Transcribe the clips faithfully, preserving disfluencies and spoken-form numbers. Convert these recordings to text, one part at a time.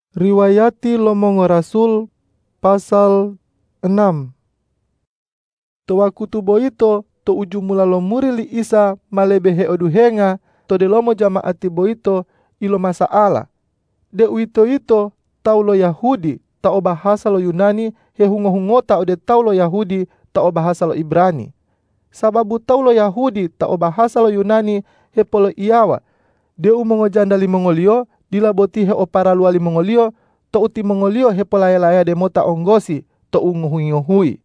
Riwayati Lomongo Rasul pasal enam. To wakutu boito to ujung mula lo muri li Isa malebehe oduhenga to de lomo jamaati boito ilo masaala. De uito ito tau lo Yahudi ta o bahasa lo Yunani he hungo-hungota ode tau lo Yahudi ta o bahasa lo Ibrani. Sababu tau lo Yahudi ta o bahasa lo Yunani he polo iawa. De umongo janda limongolio dilaboti he opara lua limongolio to uti mongolio he polaya-laya de mota onggosi to unguhui-nguhui.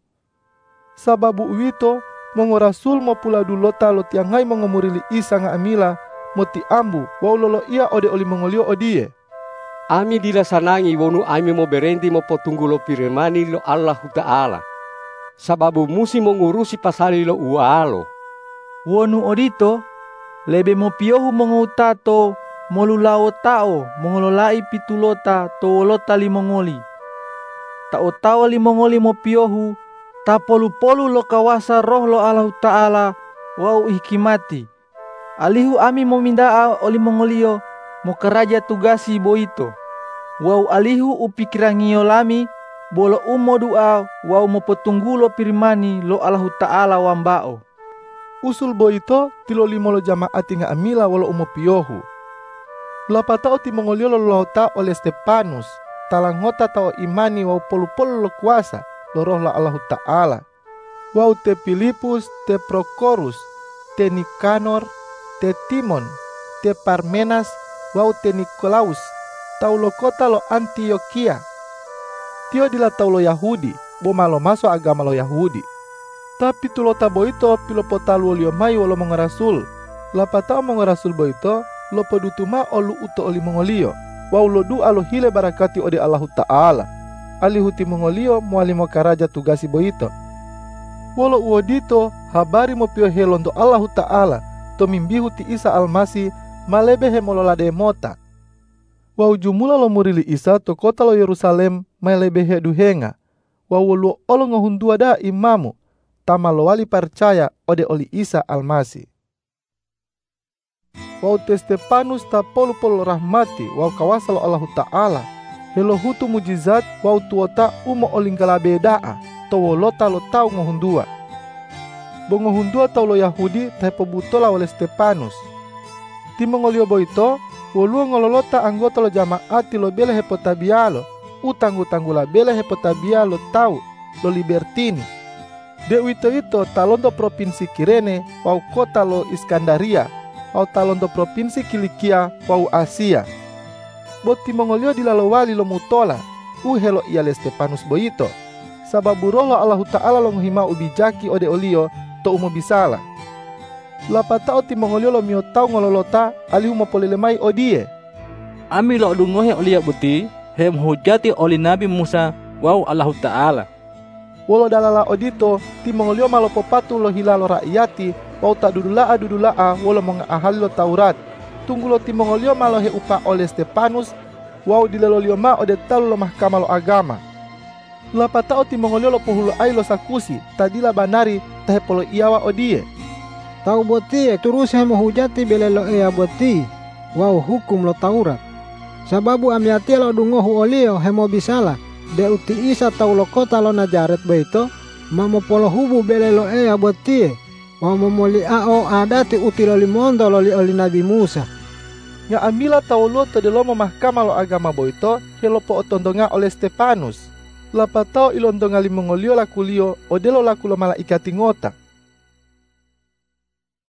Sababu uito mongo rasul mo pula dulota lo tiangai mongomurili Isa nga amila moti ambu wau lolo ia ode oli mongolio odie. Ami dilasanangi wonu ami mo berhenti mo potunggu lo firmani lo Allah Ta'ala. Sababu musi mengurusi pasali lo ualo. Wonu odito lebe mo piohu mongutato molulao tao mongololai pitulota to wolota limongoli. Tao tao limongoli mo piohu ta polu-polu lo kawasa roh lo Allah Ta'ala wau hikimati. Alihu ami mo mindaa oli mongolio mo keraja tugasi boito. Wau alihu upikirangio lami bolo umo dua wau mo petunggulo firmani lo Allah Ta'ala wambao. Usul boito tilo limo lo jamaati nga amila walo umo piohu. Lapatao ti mongolio lo lauta oleh Stefanus talangota tao imani wau polu-polu lo kuasa lo roh la Allah Ta'ala. Wau te Filipus, te Prokorus, te Nikanor, te Timon, te Parmenas, wau te Nikolaus, tau lo kota lo Antiokia. Tio dila tau lo Yahudi, bo malo maso agama lo Yahudi. Tapi tulota boito pilopota luo lio mai walo mongerasul. Lapatao mongerasul boito lo pedutuma olu uto oli mongolio. Wau lo du alo hile barakati ode Allah Ta'ala. Alihuti mongolio mualimo karaja tugasi boito. Wolo uodito habari mo pio helondo Allah Ta'ala to mimbihu ti Isa Almasi malebehe mololade mota. Wau jumula lo murili Isa to kota lo Yerusalem malebehe duhenga. Wau lo olo ngohundua da imamu tama lo wali percaya ode oli Isa Almasi. Wau te Stefanus ta polu-polu rahmati wau kawasa lo Allah Ta'ala. Helo hutu mujizat wau tuota umo olinggala bedaa to wolota lo tau ngohundua. Bo ngohundua tau lo Yahudi tahe pebutola oleh Stefanus. Ti mongolio boito wolua ngololota anggota lo jamaati lo bele hepotabialo utanggu-tanggu la bele hepotabialo tau lo libertini. De wito ito talondo provinsi Kirene wau kota lo Iskandaria wau talondo provinsi Kilikia wau Asia. Boti mongolio dilalowali lo mutola uhelo ia le Stefanus boito. Sababu roh lo Allah Ta'ala lo ngihima ubijaki ode olio to umo bisala. Lapatao ti mongolio lo miotau ngololota alihu mopolelemai odie. Ami lo dungohe olia buti hem hujati oli Nabi Musa wau Allah Ta'ala. Wolo dalala odito ti mongolio malopopatu lo hilalo rakyati wau tak dudulaa dudulaa wolo mengahali lo Taurat. Tunggulo ti mongolio malohe upa oleh Stefanus wau dilelolio ma ode talu lo mahkamah lo agama. Lapatao ti mongolio lo pohulo ai lo sakusi tadila banari tahe polo iawa odie. Tau boti turus hemo hujati bele lo ea boti wau hukum lo Taurat. Sababu amiati lo dungohu olio hemo bisala de uti Isa tau lo kota lo Najaret beito mamo polo hubu bele lo ea boti wau momoli ao adati uti lo limondo lo li oli Nabi Musa. Nga amila tau lo tedelomo mahkamah lo agama boito helopo otondonga oleh Stefanus. Lapatao ilondonga limongolio lakulio odelo lakulo malaikati ngota.